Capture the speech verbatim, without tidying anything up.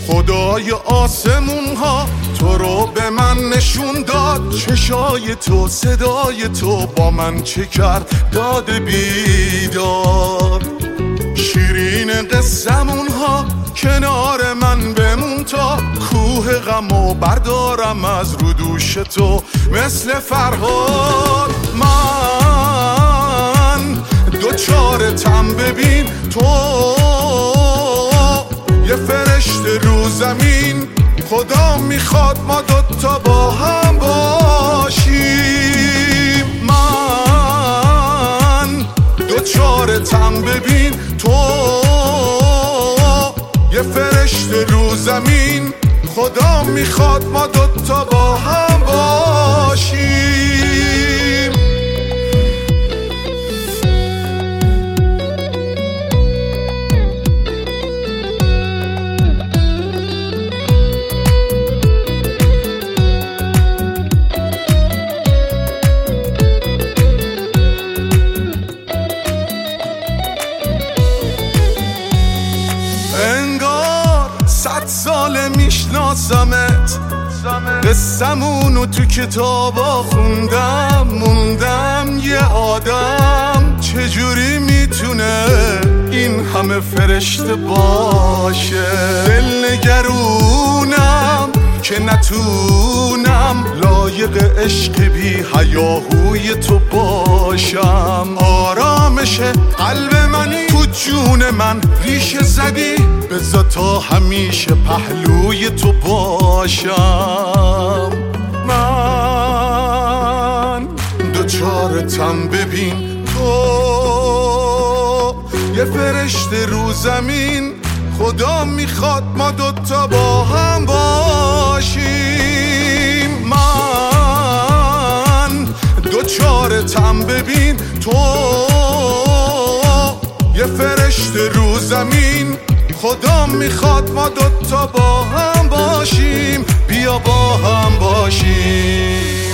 خدای آسمون ها تو رو به من نشون داد، چشای تو صدای تو با من چه کرد داد بیدار. شیرین قصمون ها کنار من بمون تا کوه غمو بردارم از رو دوش تو مثل فرهاد. من دوچارتم ببین تو یه فرشته رو زمین، خدا میخواد ما دوتا با هم باشیم. من دوچارتم ببین تو یه فرشته رو زمین، خدا میخواد ما دوتا با هم باشیم. انگار صد ساله میشناسمت، قصمونو تو کتابا خوندم، موندم یه آدم چجوری میتونه این همه فرشته باشه. دل نگرونم که نتونم لایق عشق بی هیاهوی تو باشم. آرامش قلب منی تو جون من ریشه زدی، بذار تا همیشه پهلوی تو باشم. من دوچارتم ببین تو یه فرشته رو زمین، خدا میخواد ما دوتا با هم باشیم. من دوچارتم ببین تو یه فرشته رو زمین، خدا میخواد ما دوتا با هم باشیم. بیا با هم باشیم.